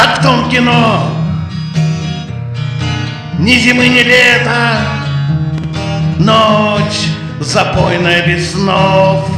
как в том кино. Ни зимы, ни лета, ночь запойная без снов,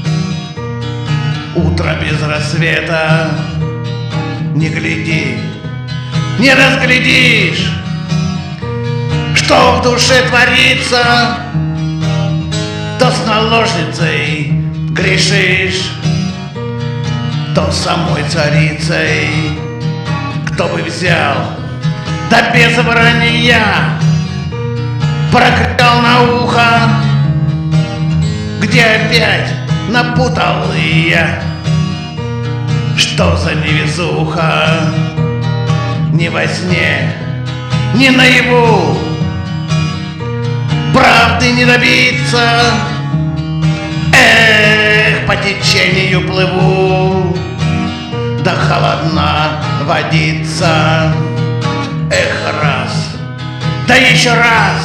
утро без рассвета. Не гляди, не разглядишь, что в душе творится. То с наложницей грешишь, то самой царицей. Кто бы взял, да без вранья, прокричал на ухо, где опять напутал я. Что за невезуха, ни во сне, ни наяву правды не добиться. Эх, по течению плыву, да холодна водица. Эх, раз, да еще раз,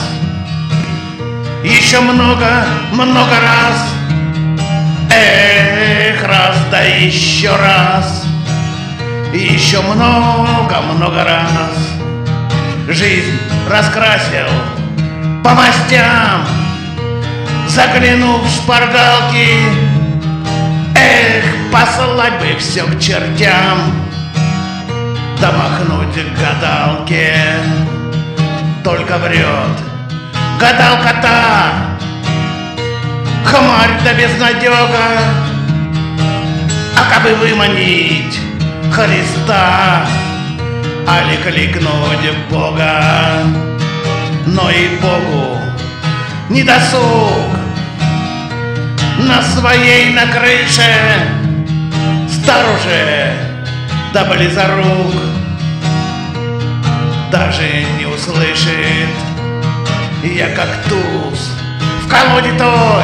еще много, много раз. Эх, раз, да еще раз, еще много, много раз. Жизнь раскрасил по мастям, заглянув в шпаргалки. Эх, послать бы все к чертям, да махнуть к гадалке. Только врет гадалка-то, хмарь да безнадега. А кабы выманить Христа, али кликнуть Бога, но и Богу не досуг. На своей на крыше снаружи да близорук, даже не услышит я, как туз в колоде той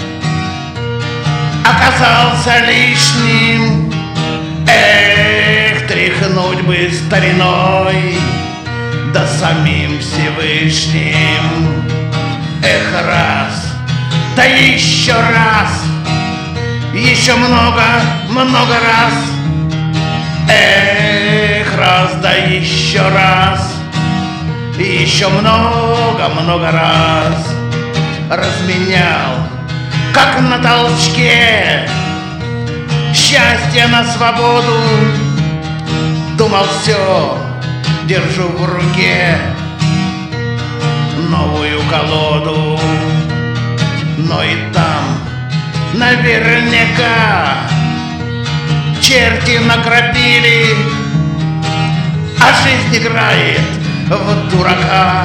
оказался лишним. Эх, тряхнуть бы стариной, да самим Всевышним. Эх, раз, да еще раз, еще много, много раз. Эх, раз, да еще раз, еще много, много раз. Разменял, как на толчке, счастье на свободу. Думал, все, держу в руке новую колоду. Но и там наверняка черти накропили, а жизнь играет в дурака.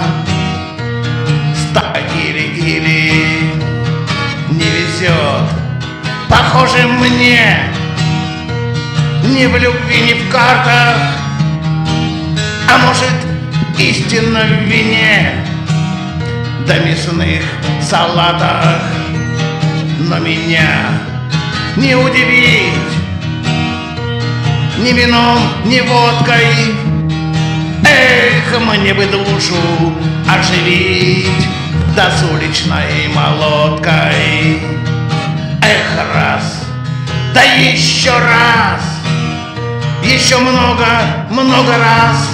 Или не везет, похоже мне, ни в любви, ни в картах, а может, истинно в вине да мясных салатах. Но меня не удивить ни вином, ни водкой. Эх, мне бы душу оживить, да с уличной молоткой. Эх, раз, да еще раз, еще много, много раз.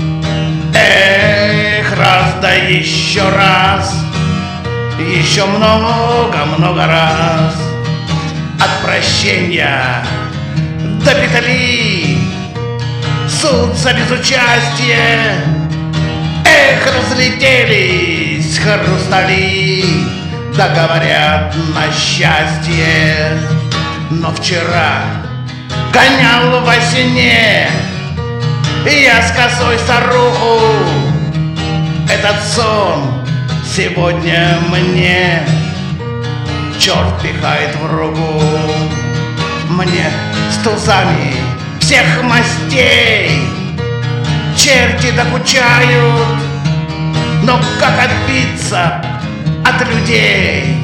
Эх, раз, да еще раз, еще много, много раз. От прощения до петли, суд за безучастие. Эх, разлетелись хрустали, да говорят на счастье. Но вчера гонял во сне я с косой старуху. Этот сон сегодня мне черт пихает в руку. Мне с тузами всех мастей черти докучают, но как отбиться от людей?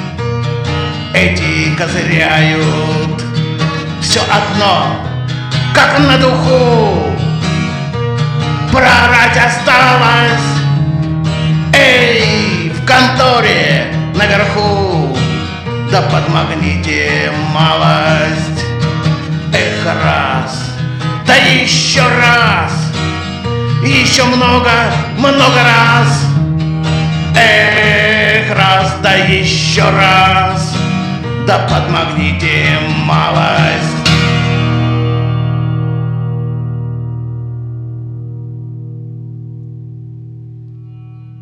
Эти козыряют, все одно, как на духу. Проорать осталось, эй, в конторе наверху, да подмагните малость. Эх, раз, да еще раз, еще много, много раз. Эх, раз, да еще раз. Да подмагните малость.